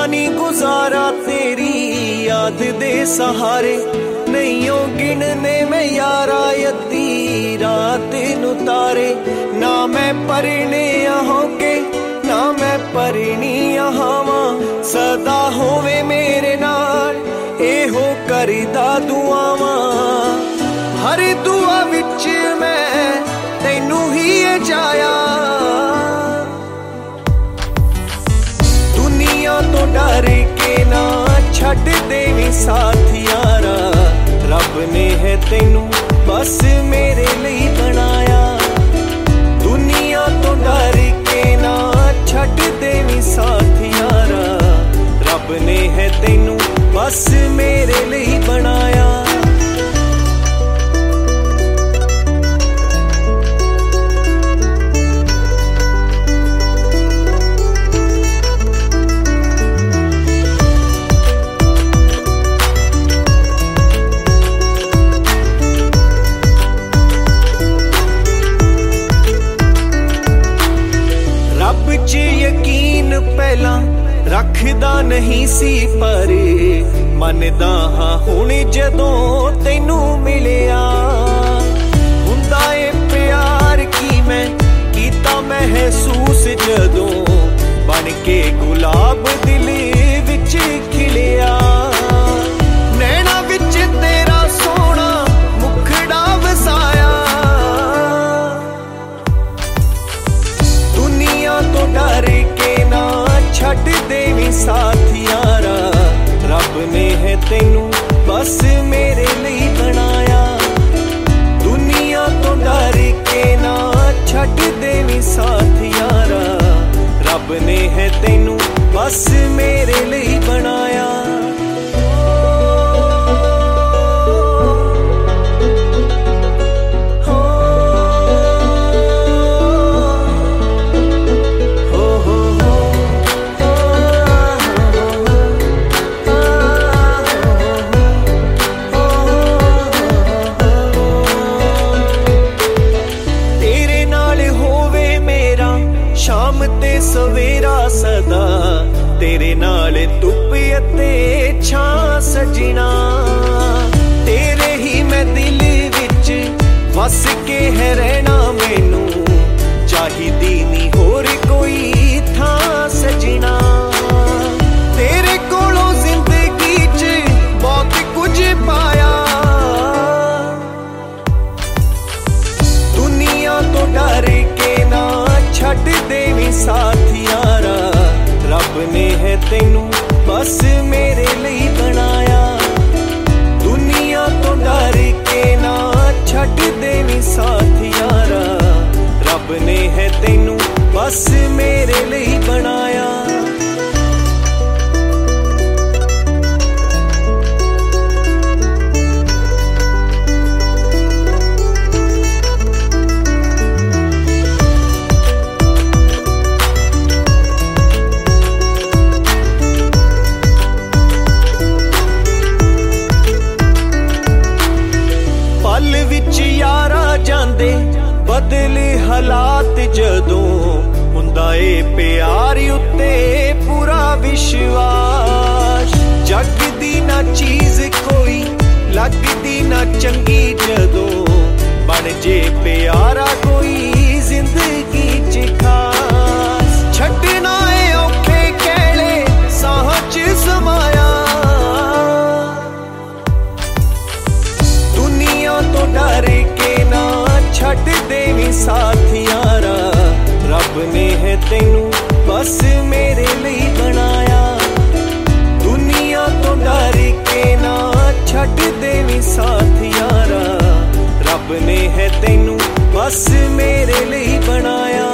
नहीं गुजारा तेरी याद दे सहारे, नहीं ओ गिनने में यारा अद्धी रात नू तारे। ना मैं परने होके ना मैं परनी आवा, सदा होवे मेरे नाल एहो करदा दुआवां। हर दुआ विच मैं तैनू ही जाया, दुनिया तो डर के ना छड्ड देवी साथ यारा। रब ने है तैनू बस मेरे लिए बनाया, दुनिया तो डर के ना छड्ड देवी साथ यारा। रब ने है तैनू बस मेरे लिए बनाया। यकीन पहला रखदा नहीं सी पर मनदा हाँ हुण जदों तैनू मिलिया। हुंदा ए प्यार की मैं कीता महसूस जदों बन के गुलाब दिल विच खिलिया। नैना विच तेरा सोना मुखड़ा वसाया, दुनिया तो डर के ना छड्ड देवी साथ यारा। रब ने है तैनू बस मेरे लिए बनाया, दुनिया तो डर के ना छड्ड देवी साथ यारा। रब ने है तैनू बस मेरे लिए बनाया। शाम ते सवेरा सदा तेरे नाल धुप अते छां सजना। तेरे ही मैं दिल विच वस के है रहना, मैनू चाहिदी नी होर कोई थां सजना। तेरे कोलों जिंदगी च बहुत कुछ पाया, दुनिया तो डर के ना छड्ड देवी साथ यारा। रब ने है तैनू बस मेरे लिए बनाया, दुनिया तो डर के ना छड्ड देवी साथ यारा। रब ने है तैनू बस मेरे लिए बनाया। पल विच यारा जांदे बदले हालात जदों, हुंदा ए प्यार उत्ते पूरा विश्वास। जग दी ना चीज कोई लगदी ना चंगी जदों, बन जे प्यारा कोई जिंदगी च खास। छड्डना ए औखे कहले साह च समाया, दुनिया तो डर के ना छड्ड देवी साथ यारा। रब ने है तैनू बस मेरे लिए बनाया, दुनिया तो डर के ना छड्ड देवी साथ यारा। रब ने है तैनू बस मेरे लिए बनाया।